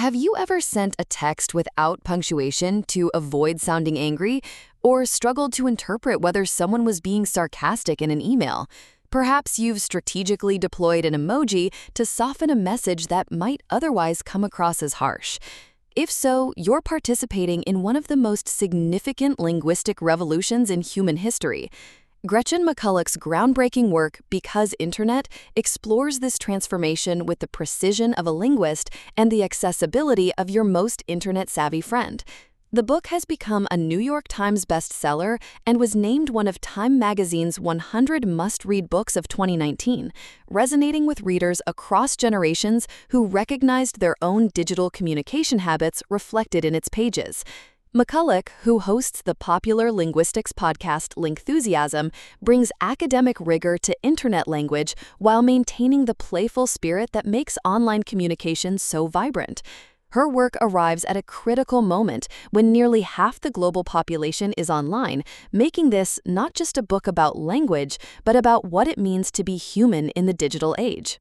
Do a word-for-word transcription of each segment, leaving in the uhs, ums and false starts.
Have you ever sent a text without punctuation to avoid sounding angry, or struggled to interpret whether someone was being sarcastic in an email? Perhaps you've strategically deployed an emoji to soften a message that might otherwise come across as harsh. If so, you're participating in one of the most significant linguistic revolutions in human history. Gretchen McCulloch's groundbreaking work, Because Internet, explores this transformation with the precision of a linguist and the accessibility of your most internet-savvy friend. The book has become a New York Times bestseller and was named one of Time magazine's one hundred must-read books of twenty nineteen, resonating with readers across generations who recognized their own digital communication habits reflected in its pages. McCulloch, who hosts the popular linguistics podcast Lingthusiasm, brings academic rigor to internet language while maintaining the playful spirit that makes online communication so vibrant. Her work arrives at a critical moment when nearly half the global population is online, making this not just a book about language, but about what it means to be human in the digital age.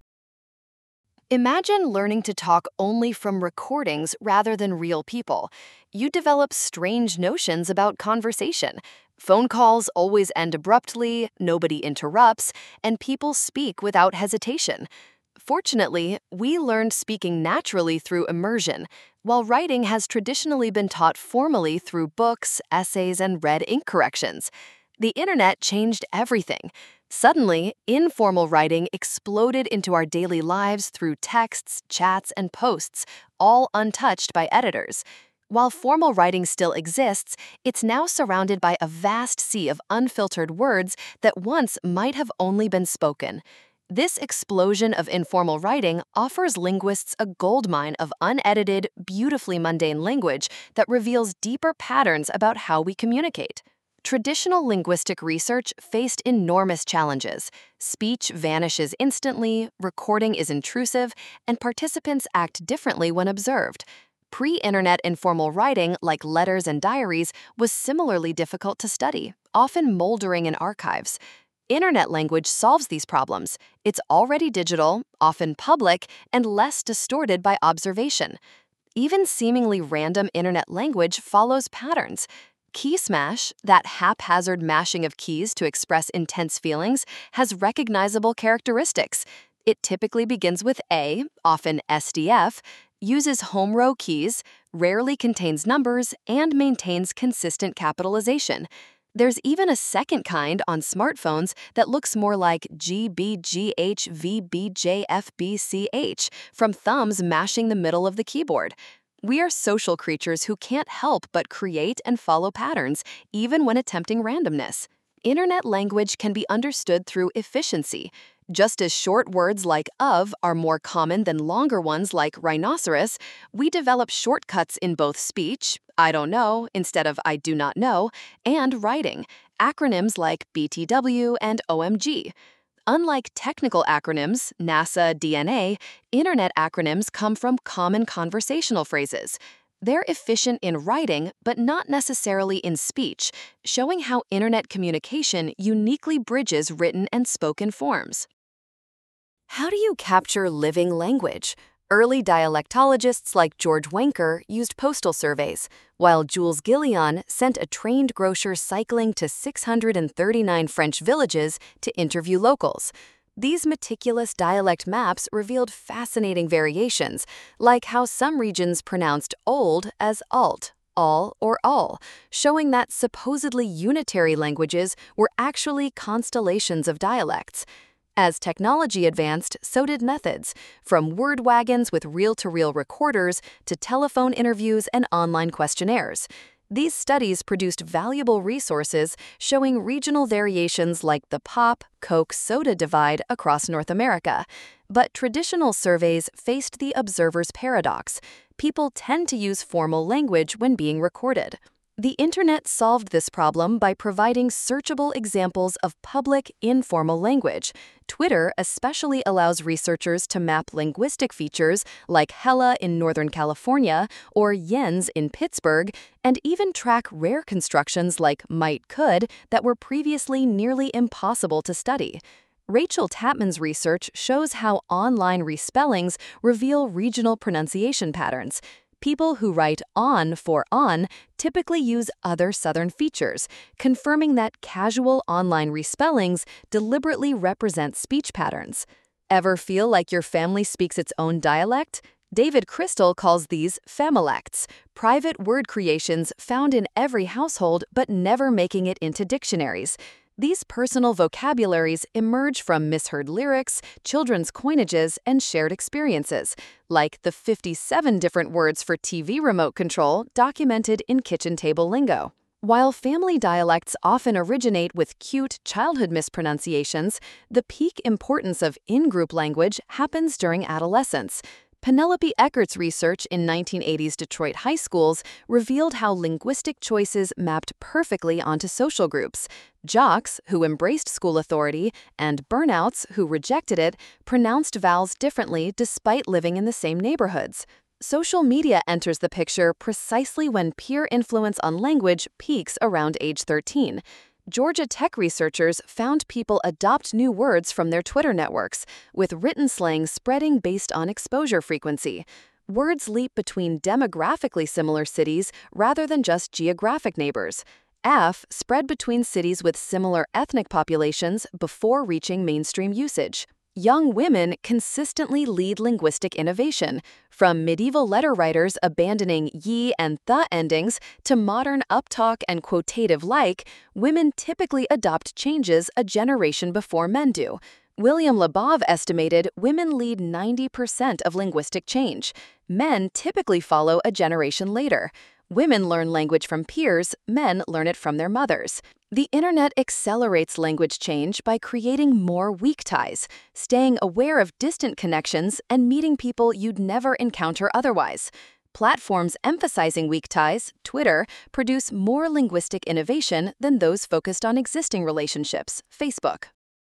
Imagine learning to talk only from recordings rather than real people. You develop strange notions about conversation. Phone calls always end abruptly, nobody interrupts, and people speak without hesitation. Fortunately, we learned speaking naturally through immersion, while writing has traditionally been taught formally through books, essays, and red ink corrections. The internet changed everything. Suddenly, informal writing exploded into our daily lives through texts, chats, and posts, all untouched by editors. While formal writing still exists, it's now surrounded by a vast sea of unfiltered words that once might have only been spoken. This explosion of informal writing offers linguists a goldmine of unedited, beautifully mundane language that reveals deeper patterns about how we communicate. Traditional linguistic research faced enormous challenges. Speech vanishes instantly, recording is intrusive, and participants act differently when observed. Pre-internet informal writing, like letters and diaries, was similarly difficult to study, often moldering in archives. Internet language solves these problems. It's already digital, often public, and less distorted by observation. Even seemingly random internet language follows patterns. Key smash, that haphazard mashing of keys to express intense feelings, has recognizable characteristics. It typically begins with A, often S D F, uses home row keys, rarely contains numbers, and maintains consistent capitalization. There's even a second kind on smartphones that looks more like G B G H V B J F B C H from thumbs mashing the middle of the keyboard. We are social creatures who can't help but create and follow patterns, even when attempting randomness. Internet language can be understood through efficiency. Just as short words like of are more common than longer ones like rhinoceros, we develop shortcuts in both speech, I don't know instead of I do not know, and writing, acronyms like B T W and O M G. Unlike technical acronyms, NASA, D N A, internet acronyms come from common conversational phrases. They're efficient in writing, but not necessarily in speech, showing how internet communication uniquely bridges written and spoken forms. How do you capture living language? Early dialectologists like George Wenker used postal surveys, while Jules Guillon sent a trained grocer cycling to six hundred thirty-nine French villages to interview locals. These meticulous dialect maps revealed fascinating variations, like how some regions pronounced old as alt, all, or all, showing that supposedly unitary languages were actually constellations of dialects. As technology advanced, so did methods, from word wagons with reel-to-reel recorders to telephone interviews and online questionnaires. These studies produced valuable resources showing regional variations like the pop, Coke, soda divide across North America. But traditional surveys faced the observer's paradox. People tend to use formal language when being recorded. The internet solved this problem by providing searchable examples of public, informal language. Twitter especially allows researchers to map linguistic features like hella in Northern California or yens in Pittsburgh, and even track rare constructions like might could that were previously nearly impossible to study. Rachel Tapman's research shows how online respellings reveal regional pronunciation patterns. People who write on for on typically use other Southern features, confirming that casual online respellings deliberately represent speech patterns. Ever feel like your family speaks its own dialect? David Crystal calls these familects, private word creations found in every household but never making it into dictionaries. These personal vocabularies emerge from misheard lyrics, children's coinages, and shared experiences, like the fifty-seven different words for T V remote control documented in kitchen table lingo. While family dialects often originate with cute childhood mispronunciations, the peak importance of in-group language happens during adolescence. Penelope Eckert's research in nineteen eighties Detroit high schools revealed how linguistic choices mapped perfectly onto social groups. Jocks, who embraced school authority, and burnouts, who rejected it, pronounced vowels differently despite living in the same neighborhoods. Social media enters the picture precisely when peer influence on language peaks around age thirteen. Georgia Tech researchers found people adopt new words from their Twitter networks, with written slang spreading based on exposure frequency. Words leap between demographically similar cities rather than just geographic neighbors. F spread between cities with similar ethnic populations before reaching mainstream usage. Young women consistently lead linguistic innovation, from medieval letter writers abandoning ye and the endings to modern uptalk and quotative like. Women typically adopt changes a generation before men do. William Labov estimated women lead ninety percent of linguistic change. Men typically follow a generation later. Women learn language from peers, men learn it from their mothers. The internet accelerates language change by creating more weak ties, staying aware of distant connections, and meeting people you'd never encounter otherwise. Platforms emphasizing weak ties, Twitter, produce more linguistic innovation than those focused on existing relationships, Facebook.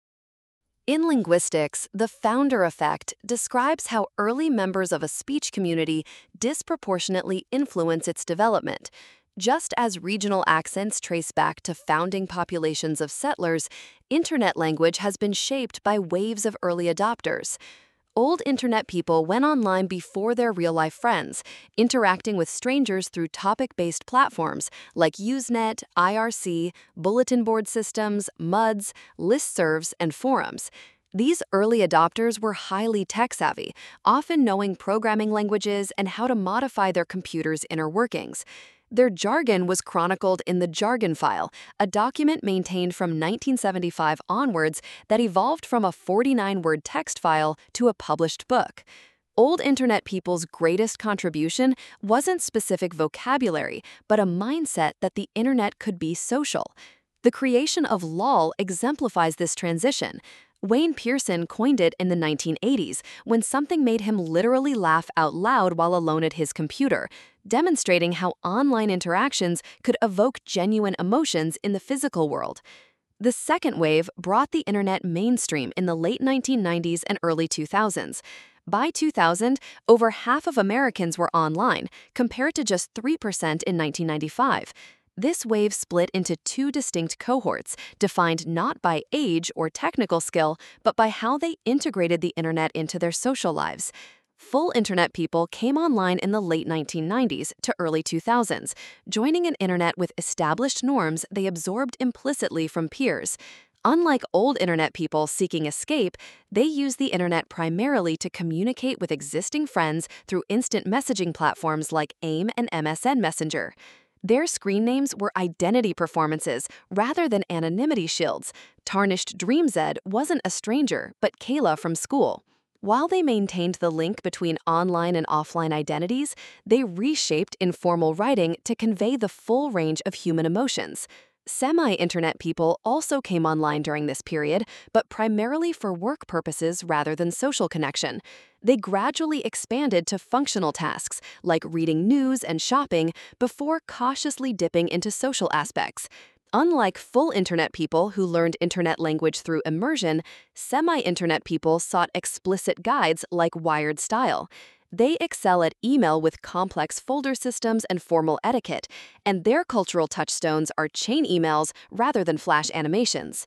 In linguistics, the founder effect describes how early members of a speech community disproportionately influence its development. Just as regional accents trace back to founding populations of settlers, internet language has been shaped by waves of early adopters. Old internet people went online before their real-life friends, interacting with strangers through topic-based platforms like Usenet, I R C, bulletin board systems, M U Ds, listservs, and forums. These early adopters were highly tech-savvy, often knowing programming languages and how to modify their computer's inner workings. Their jargon was chronicled in the Jargon File, a document maintained from nineteen seventy-five onwards that evolved from a forty-nine word text file to a published book. Old internet people's greatest contribution wasn't specific vocabulary, but a mindset that the internet could be social. The creation of LOL exemplifies this transition. Wayne Pearson coined it in the nineteen eighties when something made him literally laugh out loud while alone at his computer, demonstrating how online interactions could evoke genuine emotions in the physical world. The second wave brought the internet mainstream in the late nineteen nineties and early two thousands. By two thousand, over half of Americans were online, compared to just three percent in nineteen ninety-five. This wave split into two distinct cohorts, defined not by age or technical skill, but by how they integrated the internet into their social lives. Full internet people came online in the late nineteen nineties to early two thousands, joining an internet with established norms they absorbed implicitly from peers. Unlike old internet people seeking escape, they use the internet primarily to communicate with existing friends through instant messaging platforms like AIM and M S N Messenger. Their screen names were identity performances rather than anonymity shields. Tarnished DreamZ wasn't a stranger, but Kayla from school. While they maintained the link between online and offline identities, they reshaped informal writing to convey the full range of human emotions. Semi-internet people also came online during this period, but primarily for work purposes rather than social connection. They gradually expanded to functional tasks, like reading news and shopping, before cautiously dipping into social aspects. Unlike full internet people who learned internet language through immersion, semi-internet people sought explicit guides like Wired Style. They excel at email with complex folder systems and formal etiquette, and their cultural touchstones are chain emails rather than flash animations.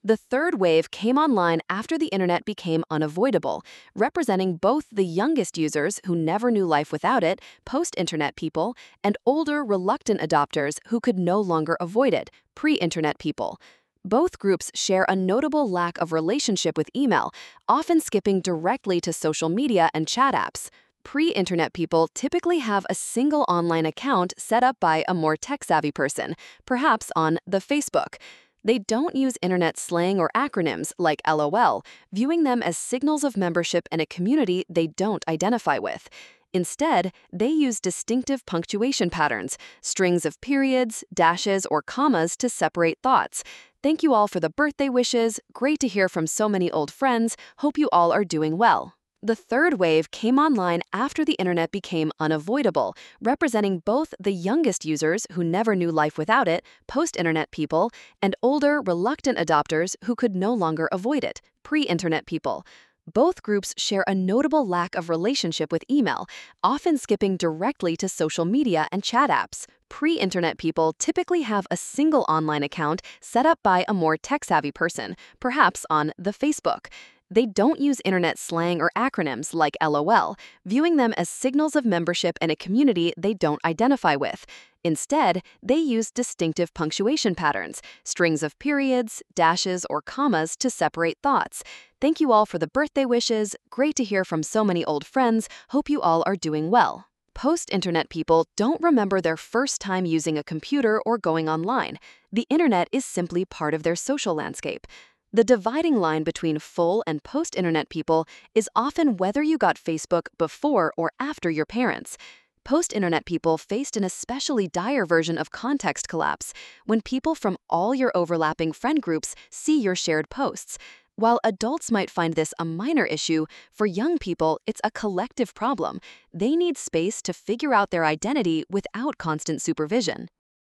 The third wave came online after the internet became unavoidable, representing both the youngest users who never knew life without it, post-internet people, and older, reluctant adopters who could no longer avoid it, pre-internet people. Both groups share a notable lack of relationship with email, often skipping directly to social media and chat apps. Pre-internet people typically have a single online account set up by a more tech-savvy person, perhaps on the Facebook. They don't use internet slang or acronyms like L O L, viewing them as signals of membership in a community they don't identify with. Instead, they use distinctive punctuation patterns, strings of periods, dashes, or commas to separate thoughts. Thank you all for the birthday wishes. Great to hear from so many old friends. Hope you all are doing well. The third wave came online after the internet became unavoidable, representing both the youngest users who never knew life without it, post-internet people, and older, reluctant adopters who could no longer avoid it, pre-internet people. Both groups share a notable lack of relationship with email, often skipping directly to social media and chat apps. Pre-internet people typically have a single online account set up by a more tech-savvy person, perhaps on the Facebook. They don't use internet slang or acronyms like L O L, viewing them as signals of membership in a community they don't identify with. Instead, they use distinctive punctuation patterns, strings of periods, dashes, or commas to separate thoughts. Thank you all for the birthday wishes. Great to hear from so many old friends. Hope you all are doing well. Post-internet people don't remember their first time using a computer or going online. The internet is simply part of their social landscape. The dividing line between full and post-internet people is often whether you got Facebook before or after your parents. Post-internet people faced an especially dire version of context collapse, when people from all your overlapping friend groups see your shared posts. While adults might find this a minor issue, for young people it's a collective problem. They need space to figure out their identity without constant supervision.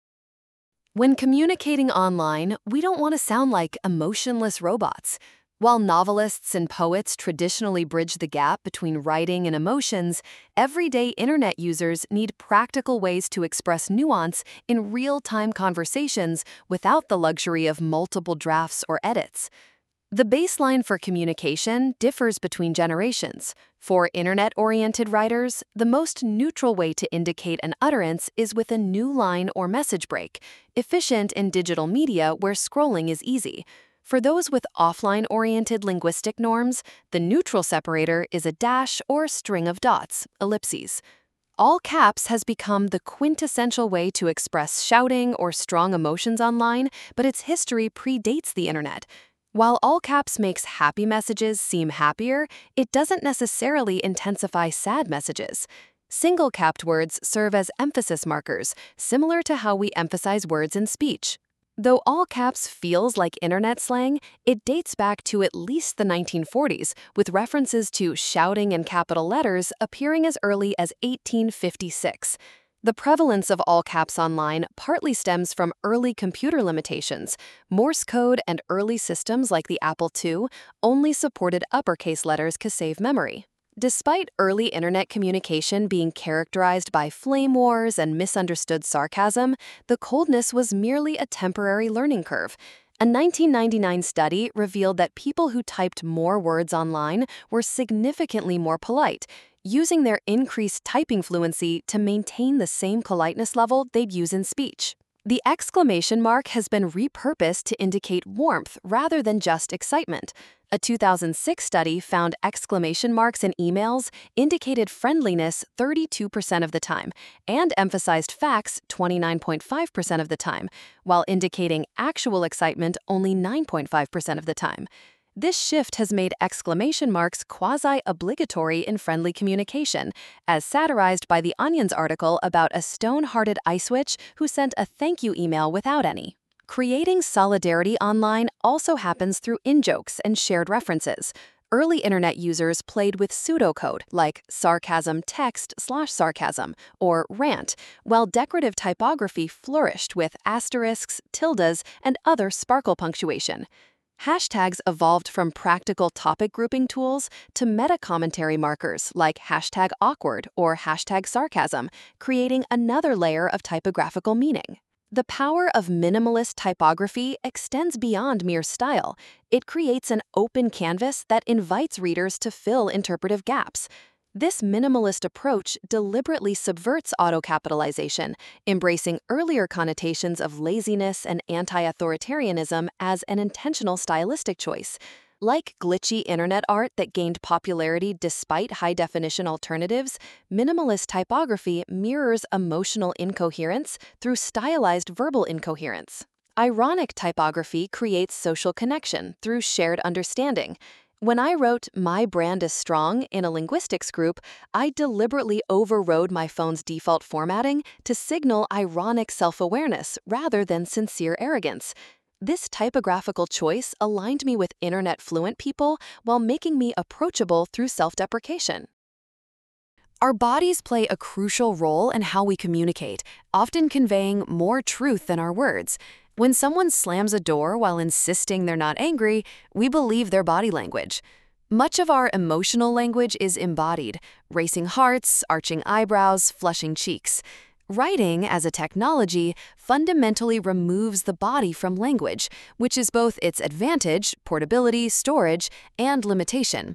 When communicating online, we don't want to sound like emotionless robots. While novelists and poets traditionally bridge the gap between writing and emotions, everyday internet users need practical ways to express nuance in real-time conversations without the luxury of multiple drafts or edits. The baseline for communication differs between generations. For internet-oriented writers, the most neutral way to indicate an utterance is with a new line or message break, efficient in digital media where scrolling is easy. For those with offline-oriented linguistic norms, the neutral separator is a dash or string of dots, ellipses. All caps has become the quintessential way to express shouting or strong emotions online, but its history predates the internet. While all caps makes happy messages seem happier, it doesn't necessarily intensify sad messages. Single-capped words serve as emphasis markers, similar to how we emphasize words in speech. Though all caps feels like internet slang, it dates back to at least the nineteen forties, with references to shouting in capital letters appearing as early as eighteen fifty-six. The prevalence of all caps online partly stems from early computer limitations. Morse code and early systems like the Apple two only supported uppercase letters to save memory. Despite early internet communication being characterized by flame wars and misunderstood sarcasm, the coldness was merely a temporary learning curve. A nineteen ninety-nine study revealed that people who typed more words online were significantly more polite, using their increased typing fluency to maintain the same politeness level they'd use in speech. The exclamation mark has been repurposed to indicate warmth rather than just excitement. A two thousand six study found exclamation marks in emails indicated friendliness thirty-two percent of the time and emphasized facts twenty-nine point five percent of the time, while indicating actual excitement only nine point five percent of the time. This shift has made exclamation marks quasi-obligatory in friendly communication, as satirized by The Onion's article about a stone-hearted ice witch who sent a thank you email without any. Creating solidarity online also happens through in-jokes and shared references. Early internet users played with pseudocode like sarcasm text slash sarcasm or rant, while decorative typography flourished with asterisks, tildes, and other sparkle punctuation. Hashtags evolved from practical topic grouping tools to meta-commentary markers like hashtag awkward or hashtag sarcasm, creating another layer of typographical meaning. The power of minimalist typography extends beyond mere style. It creates an open canvas that invites readers to fill interpretive gaps. This minimalist approach deliberately subverts auto-capitalization, embracing earlier connotations of laziness and anti-authoritarianism as an intentional stylistic choice. Like glitchy internet art that gained popularity despite high-definition alternatives, minimalist typography mirrors emotional incoherence through stylized verbal incoherence. Ironic typography creates social connection through shared understanding. When I wrote "My brand is strong" in a linguistics group, I deliberately overrode my phone's default formatting to signal ironic self-awareness rather than sincere arrogance. This typographical choice aligned me with internet-fluent people while making me approachable through self-deprecation. Our bodies play a crucial role in how we communicate, often conveying more truth than our words. When someone slams a door while insisting they're not angry, we believe their body language. Much of our emotional language is embodied: racing hearts, arching eyebrows, flushing cheeks. Writing, as a technology, fundamentally removes the body from language, which is both its advantage, portability, storage, and limitation.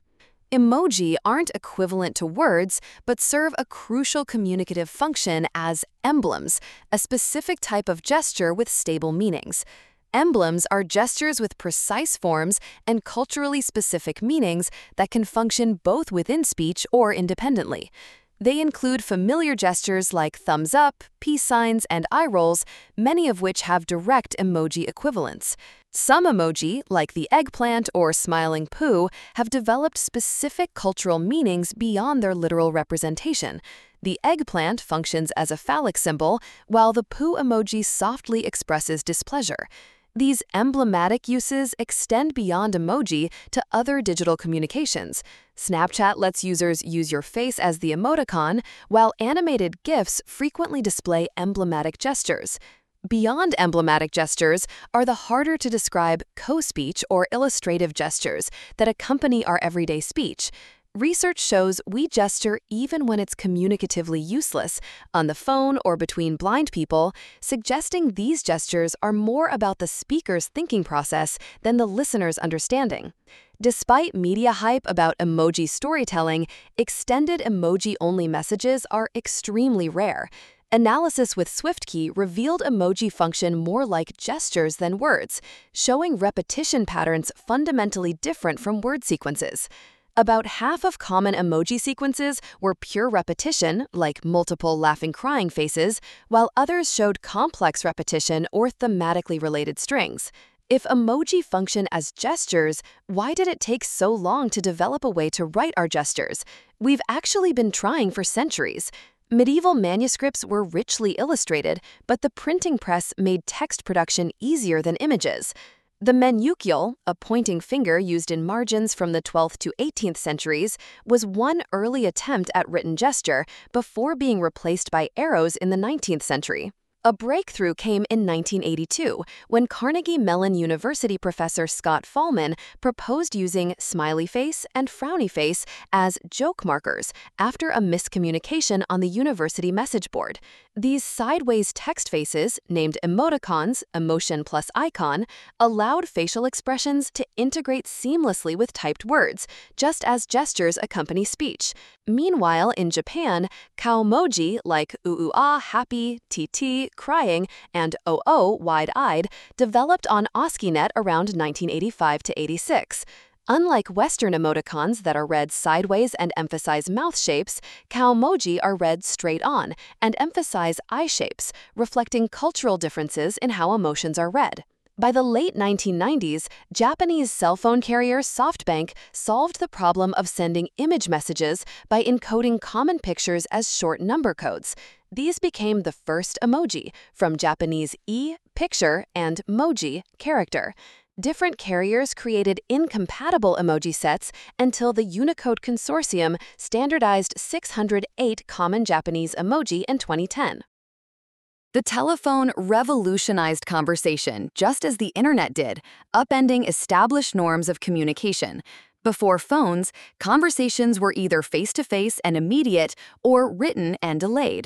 Emoji aren't equivalent to words, but serve a crucial communicative function as emblems, a specific type of gesture with stable meanings. Emblems are gestures with precise forms and culturally specific meanings that can function both within speech or independently. They include familiar gestures like thumbs up, peace signs, and eye rolls, many of which have direct emoji equivalents. Some emoji, like the eggplant or smiling poo, have developed specific cultural meanings beyond their literal representation. The eggplant functions as a phallic symbol, while the poo emoji softly expresses displeasure. These emblematic uses extend beyond emoji to other digital communications. Snapchat lets users use your face as the emoticon, while animated GIFs frequently display emblematic gestures. Beyond emblematic gestures are the harder-to-describe co-speech or illustrative gestures that accompany our everyday speech. Research shows we gesture even when it's communicatively useless, on the phone or between blind people, suggesting these gestures are more about the speaker's thinking process than the listener's understanding. Despite media hype about emoji storytelling, extended emoji-only messages are extremely rare. Analysis with SwiftKey revealed emoji function more like gestures than words, showing repetition patterns fundamentally different from word sequences. About half of common emoji sequences were pure repetition, like multiple laughing crying faces, while others showed complex repetition or thematically related strings. If emoji function as gestures, why did it take so long to develop a way to write our gestures? We've actually been trying for centuries. Medieval manuscripts were richly illustrated, but the printing press made text production easier than images. The menuchile, a pointing finger used in margins from the twelfth to eighteenth centuries, was one early attempt at written gesture before being replaced by arrows in the nineteenth century. A breakthrough came in nineteen eighty-two when Carnegie Mellon University professor Scott Fahlman proposed using smiley face and frowny face as joke markers after a miscommunication on the university message board. These sideways text faces, named emoticons, emotion plus icon, allowed facial expressions to integrate seamlessly with typed words, just as gestures accompany speech. Meanwhile, in Japan, kaomoji like uu-ah, happy, tt, crying, and oo, wide-eyed, developed on ASCII.net around nineteen eighty-five to eighty-six. Unlike Western emoticons that are read sideways and emphasize mouth shapes, kaomoji are read straight on and emphasize eye shapes, reflecting cultural differences in how emotions are read. By the late nineteen nineties, Japanese cell phone carrier SoftBank solved the problem of sending image messages by encoding common pictures as short number codes. These became the first emoji, from Japanese e, picture, and moji, character. Different carriers created incompatible emoji sets until the Unicode Consortium standardized six hundred eight common Japanese emoji in twenty ten. The telephone revolutionized conversation just as the internet did, upending established norms of communication. Before phones, conversations were either face-to-face and immediate or written and delayed.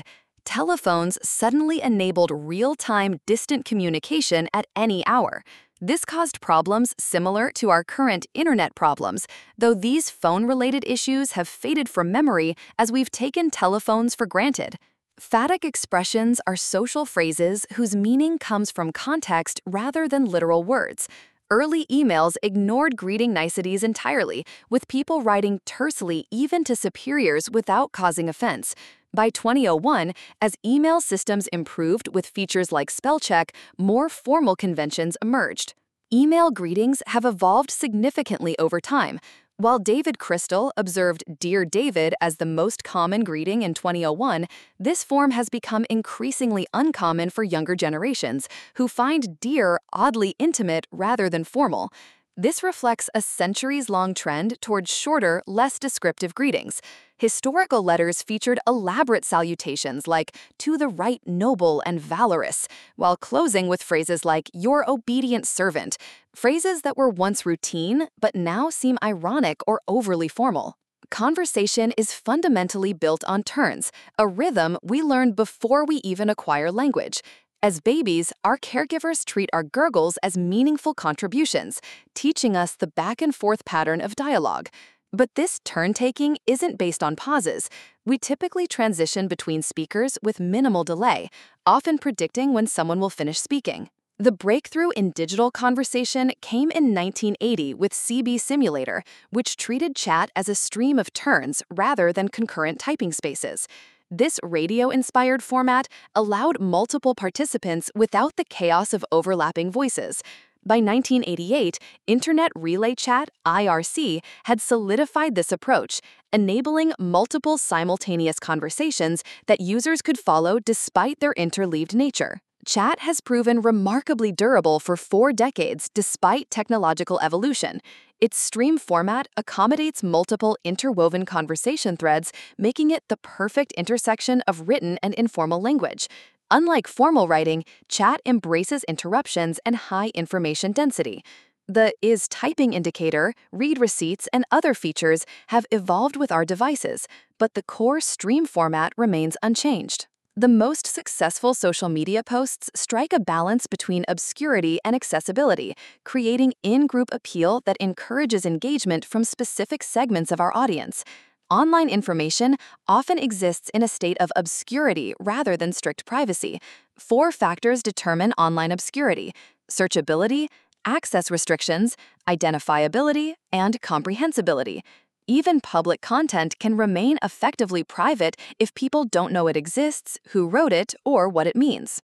Telephones suddenly enabled real-time distant communication at any hour. This caused problems similar to our current internet problems, though these phone-related issues have faded from memory as we've taken telephones for granted. Phatic expressions are social phrases whose meaning comes from context rather than literal words. Early emails ignored greeting niceties entirely, with people writing tersely even to superiors without causing offense. By twenty oh one, as email systems improved with features like spell check, more formal conventions emerged. Email greetings have evolved significantly over time. While David Crystal observed "Dear David" as the most common greeting in twenty oh one, this form has become increasingly uncommon for younger generations, who find "Dear" oddly intimate rather than formal. This reflects a centuries-long trend towards shorter, less descriptive greetings. Historical letters featured elaborate salutations like "to the right noble and valorous," while closing with phrases like "your obedient servant," phrases that were once routine but now seem ironic or overly formal. Conversation is fundamentally built on turns, a rhythm we learn before we even acquire language. As babies, our caregivers treat our gurgles as meaningful contributions, teaching us the back-and-forth pattern of dialogue. But this turn-taking isn't based on pauses. We typically transition between speakers with minimal delay, often predicting when someone will finish speaking. The breakthrough in digital conversation came in nineteen eighty with C B Simulator, which treated chat as a stream of turns rather than concurrent typing spaces. This radio-inspired format allowed multiple participants without the chaos of overlapping voices. By nineteen eighty-eight, Internet Relay Chat (I R C) had solidified this approach, enabling multiple simultaneous conversations that users could follow despite their interleaved nature. Chat has proven remarkably durable for four decades despite technological evolution. Its stream format accommodates multiple interwoven conversation threads, making it the perfect intersection of written and informal language. Unlike formal writing, chat embraces interruptions and high information density. The is typing indicator, read receipts, and other features have evolved with our devices, but the core stream format remains unchanged. The most successful social media posts strike a balance between obscurity and accessibility, creating in-group appeal that encourages engagement from specific segments of our audience. Online information often exists in a state of obscurity rather than strict privacy. Four factors determine online obscurity: searchability, access restrictions, identifiability, and comprehensibility. Even public content can remain effectively private if people don't know it exists, who wrote it, or what it means.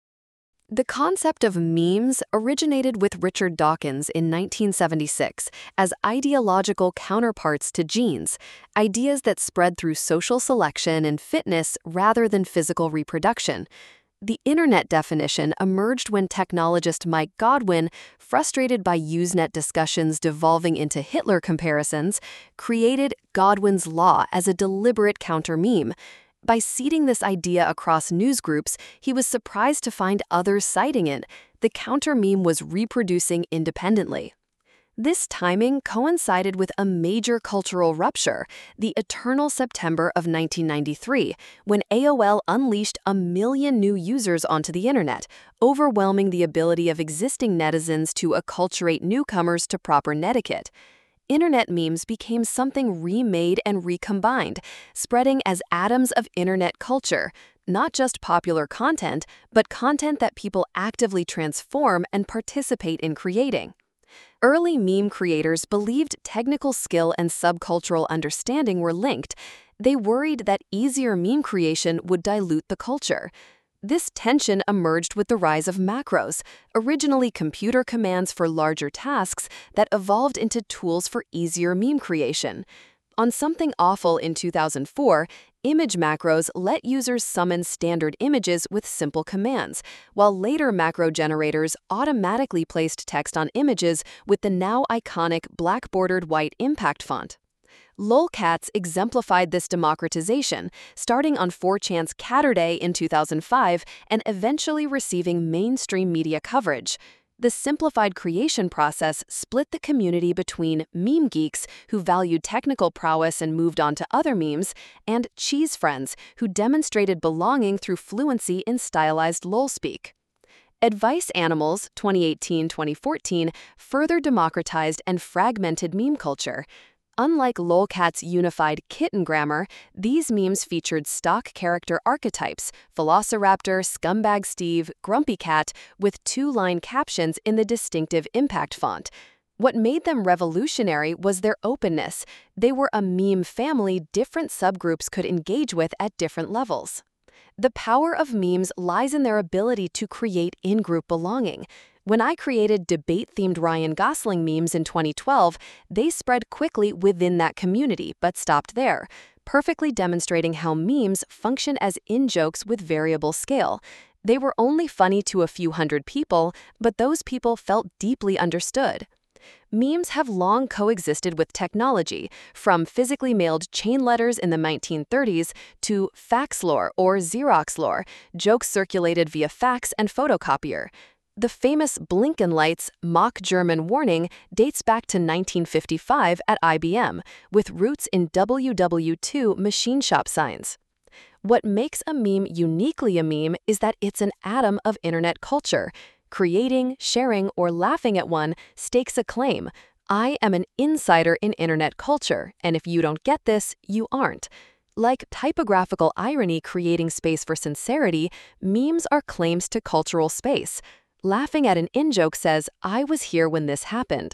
The concept of memes originated with Richard Dawkins in nineteen seventy-six as ideological counterparts to genes, ideas that spread through social selection and fitness rather than physical reproduction. The internet definition emerged when technologist Mike Godwin, frustrated by Usenet discussions devolving into Hitler comparisons, created Godwin's Law as a deliberate counter-meme. By seeding this idea across newsgroups, he was surprised to find others citing it. The counter-meme was reproducing independently. This timing coincided with a major cultural rupture, the Eternal September of nineteen ninety-three, when A O L unleashed a million new users onto the internet, overwhelming the ability of existing netizens to acculturate newcomers to proper netiquette. Internet memes became something remade and recombined, spreading as atoms of internet culture, not just popular content, but content that people actively transform and participate in creating. Early meme creators believed technical skill and subcultural understanding were linked. They worried that easier meme creation would dilute the culture. This tension emerged with the rise of macros, originally computer commands for larger tasks that evolved into tools for easier meme creation. On Something Awful in two thousand four, image macros let users summon standard images with simple commands, while later macro generators automatically placed text on images with the now iconic black-bordered white impact font. Lolcats exemplified this democratization, starting on four chan's Catterday in two thousand five and eventually receiving mainstream media coverage. The simplified creation process split the community between meme geeks who valued technical prowess and moved on to other memes, and cheese friends who demonstrated belonging through fluency in stylized lolspeak. Advice Animals twenty eighteen to twenty fourteen further democratized and fragmented meme culture. Unlike Lolcat's unified kitten grammar, these memes featured stock character archetypes, Velociraptor, Scumbag Steve, Grumpy Cat, with two-line captions in the distinctive impact font. What made them revolutionary was their openness. They were a meme family different subgroups could engage with at different levels. The power of memes lies in their ability to create in-group belonging. When I created debate-themed Ryan Gosling memes in twenty twelve, they spread quickly within that community, but stopped there, perfectly demonstrating how memes function as in-jokes with variable scale. They were only funny to a few hundred people, but those people felt deeply understood. Memes have long coexisted with technology, from physically mailed chain letters in the nineteen thirties to faxlore or Xeroxlore, jokes circulated via fax and photocopier. The famous Blinken Lights mock German warning dates back to nineteen fifty-five at I B M, with roots in W W two machine shop signs. What makes a meme uniquely a meme is that it's an atom of internet culture. Creating, sharing, or laughing at one stakes a claim. I am an insider in internet culture, and if you don't get this, you aren't. Like typographical irony creating space for sincerity, memes are claims to cultural space. Laughing at an in-joke says, I was here when this happened.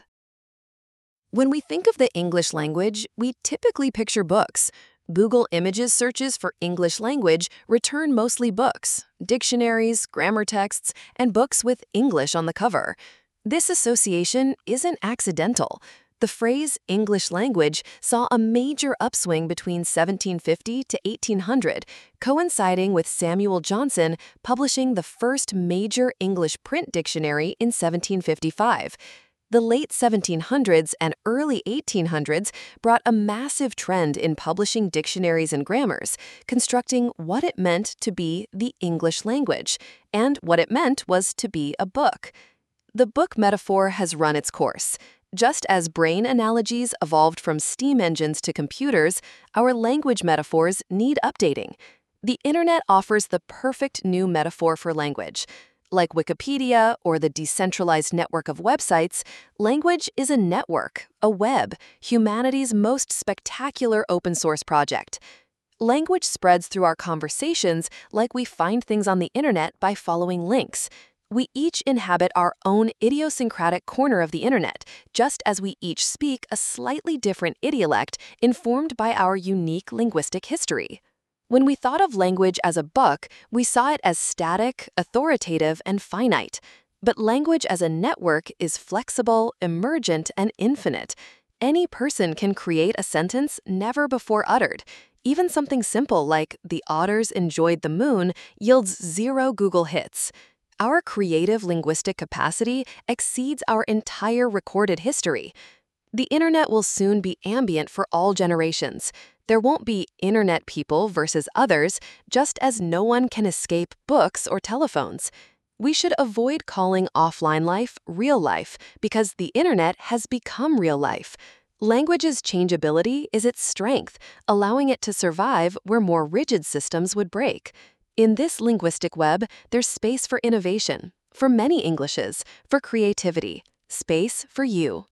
When we think of the English language, we typically picture books. Google Images searches for English language return mostly books, dictionaries, grammar texts, and books with English on the cover. This association isn't accidental. The phrase English language saw a major upswing between seventeen fifty to eighteen hundred, coinciding with Samuel Johnson publishing the first major English print dictionary in seventeen fifty-five. The late seventeen hundreds and early eighteen hundreds brought a massive trend in publishing dictionaries and grammars, constructing what it meant to be the English language, and what it meant was to be a book. The book metaphor has run its course. Just as brain analogies evolved from steam engines to computers, our language metaphors need updating. The internet offers the perfect new metaphor for language. Like Wikipedia or the decentralized network of websites, language is a network, a web, humanity's most spectacular open-source project. Language spreads through our conversations like we find things on the internet by following links. We each inhabit our own idiosyncratic corner of the internet, just as we each speak a slightly different idiolect informed by our unique linguistic history. When we thought of language as a book, we saw it as static, authoritative, and finite. But language as a network is flexible, emergent, and infinite. Any person can create a sentence never before uttered. Even something simple like, "The otters enjoyed the moon," yields zero Google hits. Our creative linguistic capacity exceeds our entire recorded history. The internet will soon be ambient for all generations. There won't be internet people versus others, just as no one can escape books or telephones. We should avoid calling offline life real life because the internet has become real life. Language's changeability is its strength, allowing it to survive where more rigid systems would break. In this linguistic web, there's space for innovation, for many Englishes, for creativity, space for you.